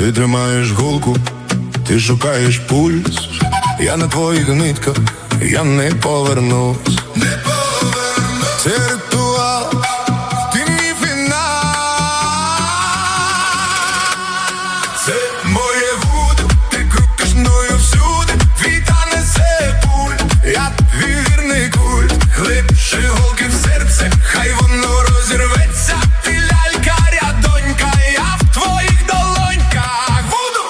Ти тримаєш гулку, ти шукаєш пульс. Я на твоїх нитках, я не повернусь. Це ритуал, ти мій фінал. Це моє вуду, ти крутиш мною всюди. Твій танець це пульт, я твій вірний культ. Глибше голки в серце, хай воно розірветься. Ти лялька, рядонька, я в твоїх долоньках. Вуду!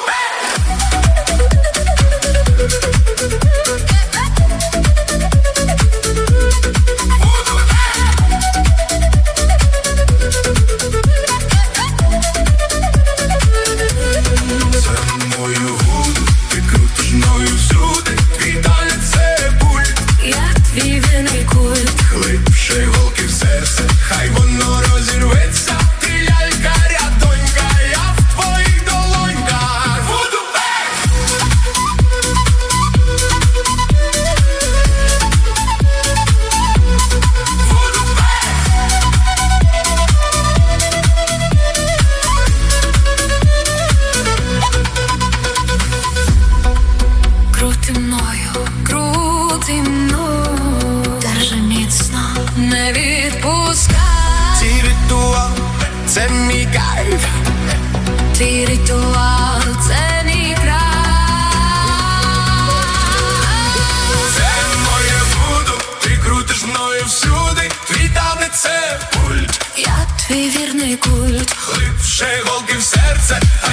Це мій кайф, твій ритуал, це мій край. Це моє вуду, ти крутиш мною всюди. Твій танець це пульт, я твій вірний культ. Глибше голки в серце,